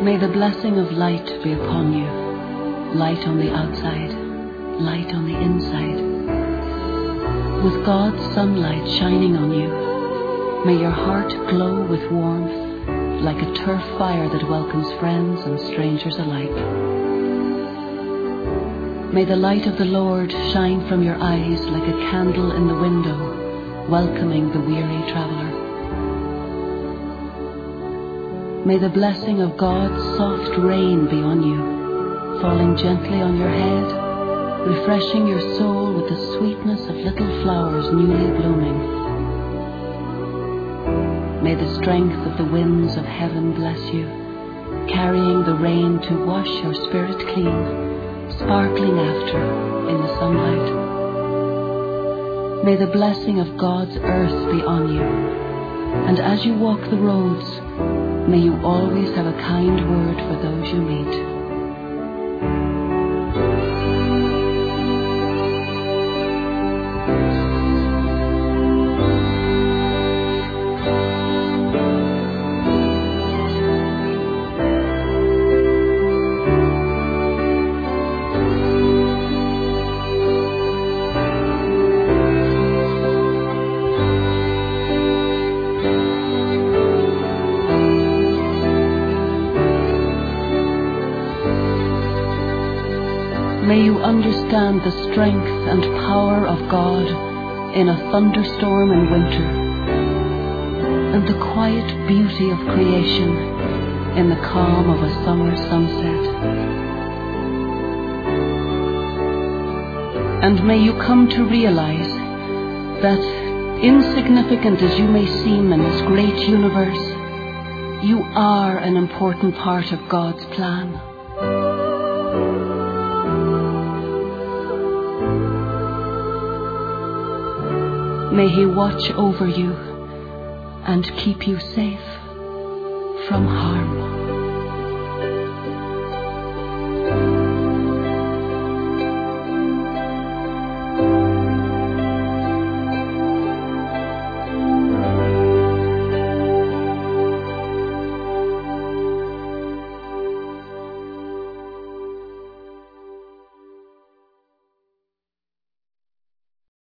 May the blessing of light be upon you, light on the outside, light on the inside. With God's sunlight shining on you, may your heart glow with warmth like a turf fire that welcomes friends and strangers alike. May the light of the Lord shine from your eyes like a candle in the window, welcoming the weary traveler. May the blessing of God's soft rain be on you, falling gently on your head, refreshing your soul with the sweetness of little flowers newly blooming. May the strength of the winds of heaven bless you, carrying the rain to wash your spirit clean, sparkling after in the sunlight. May the blessing of God's earth be on you, and as you walk the roads, may you always have a kind word for those you meet. May you understand the strength and power of God in a thunderstorm in winter, and the quiet beauty of creation in the calm of a summer sunset. And may you come to realize that, insignificant as you may seem in this great universe, you are an important part of God's plan. May He watch over you and keep you safe from harm.